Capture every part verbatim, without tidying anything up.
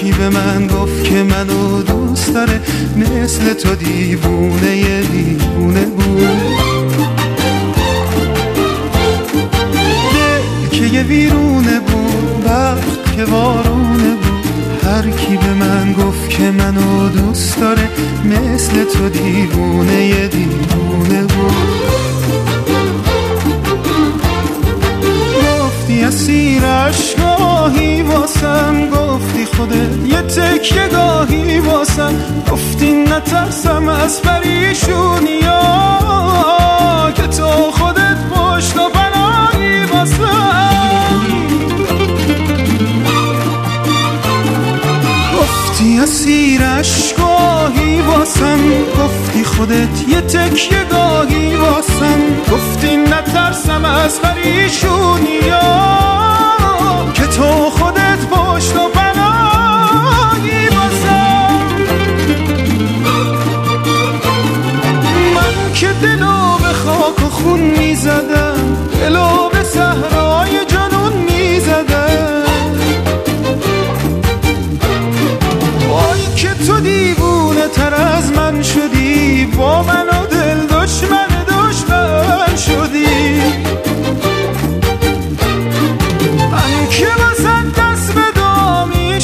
کی به من گفت که منو دوست داره، مثل تو دیوونه یه دیوونه بود. دل که یه ویرونه بود، وقت که وارونه بود. هر کی به من گفت که منو دوست داره، مثل تو دیوونه یه دیوونه بود. گفتی اسیر عشقاهی واسم، گفتی خودت یه تکیه گاهی واسم، گفتی نترسم از پریشونیا، که تو خودت پشت و پناهی واسم. گفتی اسیر عشقاهی واسم، گفتی خودت یه تکیه گاهی واسم، گفتی نترسم از پریشونیا، که تو خودت پشت و پناهی واسم. من که دلو به خاک و خون میزدم، دلو به صحرای جنون میزدم. وای که تو دیوونه تر از من شدی، با من و دل دشمن دشمن شدی. من که واسه دست به دعا می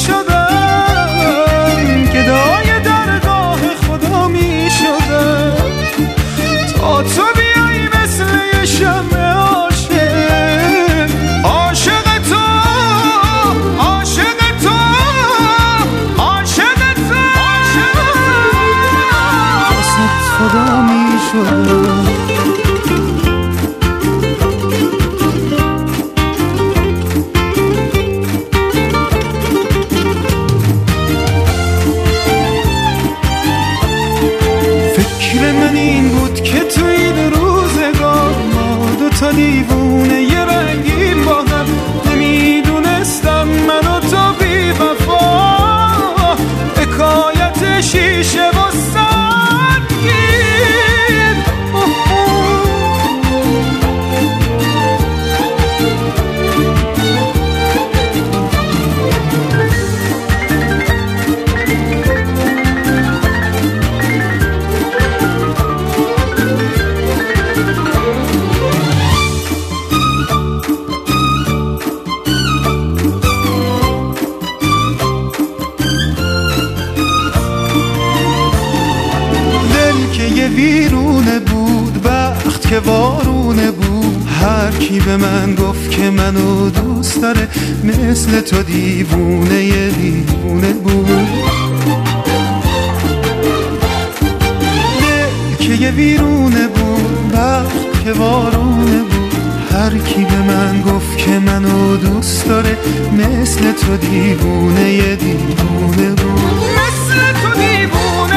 شدم، گدای درگاه خدا می شدم، تا تو بیایی مثل یه شمع عاشق. عاشق تو، عاشق تو، عاشق تو، واسه خدا می شدم. فکر من این بود که تو این روزگار ما دوتا دیوونه یه رنگیم با هم، نمیدونستم من و تو بی وفا، حکایت شیشه و سنگین. یه ویرونه بود، وقت که وارونه بود. هر کی به من گفت که منو دوست داره، مثل تو دیوونه یه دیوونه بود. دل که یه ویرونه بود، وقت که وارونه بود. هر کی به من گفت که منو دوست داره، مثل تو دیوونه یه دیوونه بود. مثل تو دیوونه